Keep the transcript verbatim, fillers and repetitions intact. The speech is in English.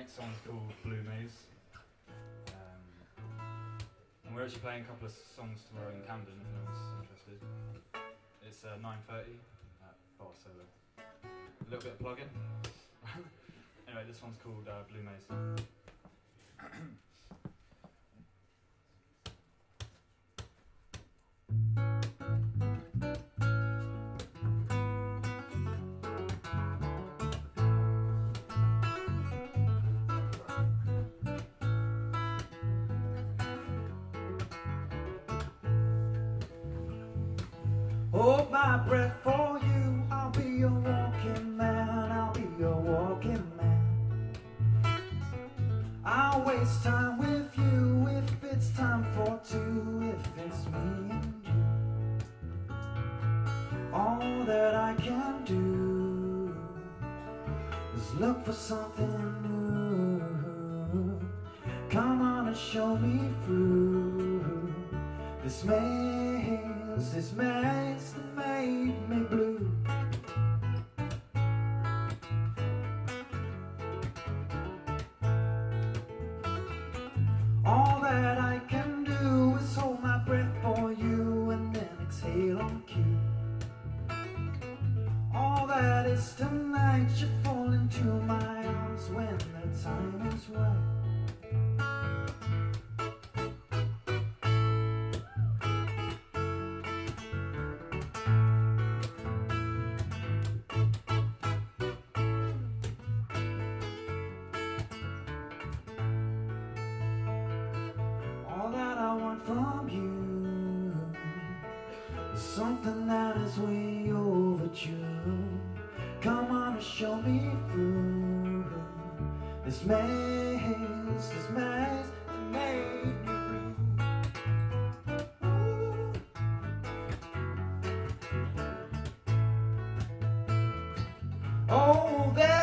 next song's called Blue Maze. Um, and we're actually playing a couple of songs tomorrow in Camden if anyone's interested. It's uh, nine thirty at Barcelona. A little bit of plug-in. Anyway, this one's called uh, Blue Maze. Hold my breath for you, I'll be your walking man, I'll be your walking man. I'll waste time with you if it's time for two, if it's me and you. All that I can do is look for something new. Come on and show me through this maze, this maze that made me blue. All that I can do is hold my breath for you and then exhale on cue. All that is tonight should fall into my arms when the time is right. All that I want from you is something that is way overdue. Come on and show me through this maze, this maze that made me blue. Ooh. Oh, there